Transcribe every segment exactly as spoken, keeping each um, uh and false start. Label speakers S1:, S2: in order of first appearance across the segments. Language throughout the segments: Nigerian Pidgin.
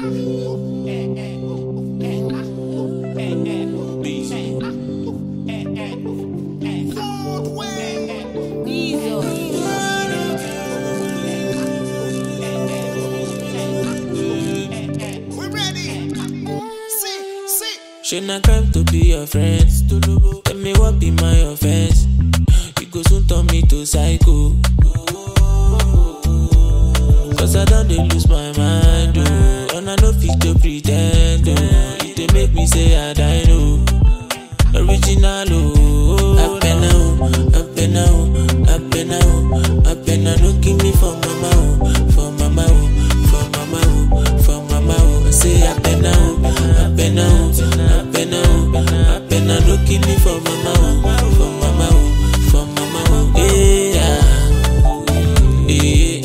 S1: Shouldn't I crime to be your friend? Tell me what be my offense. You go soon turn me to psycho. Cause I don't dey lose my mind, oh. And I no fit to pretend, oh. It dey make me say I die, no. Original, oh. Up and out, up and out, up and out, up and out. No give me for mama, oh. For mama, oh. For mama, oh. For mama, oh. I say up and out, up and out, up and out, up and out. No give me for mama, oh. For mama, oh. For mama, oh. Yeah. Yeah.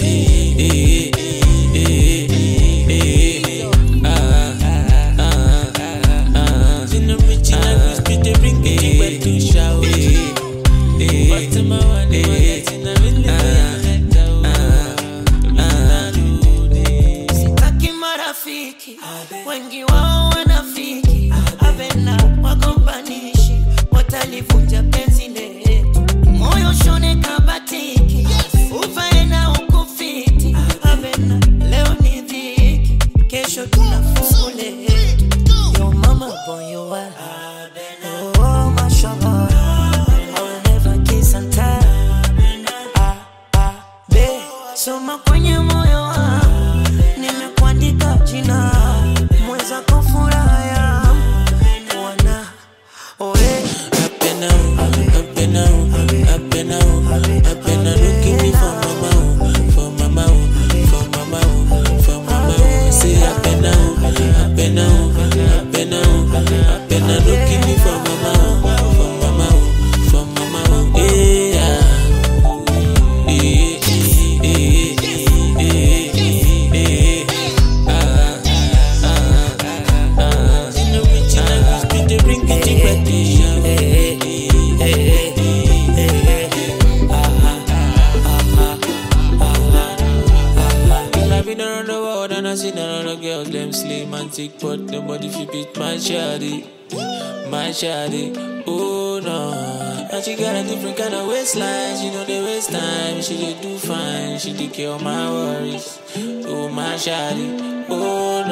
S2: Wengi wao wanafiki Avena wagombanishi Watalivunja penzi letu Moyo shone kabatiki Ufae na ukufiti Avena leo ni dhiki Kesho tunafungu letu Yo mama boy you are Oh mashallah I will never kiss and tell Ah ah be Soma kwenye moyo wangu Nimekuandika jina Mweza kufuraya Mwana Oe
S1: Up and out, up and out, up and out, up and out. Don't give me for mama, for mama, for mama, for mama. Say up and out, up and out, up and out, up and out. Don't give me for mama, for mama, for mama. Yeah, yeah, yeah, yeah, yeah. Ah, ah, ah, ah. In the original, we spit the ring, get it back to you. I've been around the world and I seen a lot of girls, them slim and thick, but nobody fit beat my shawty, my shawty. Oh no, and she got a different kind of waistline. She know the waste time, she did do fine. She take care of my worries. Oh my shawty, oh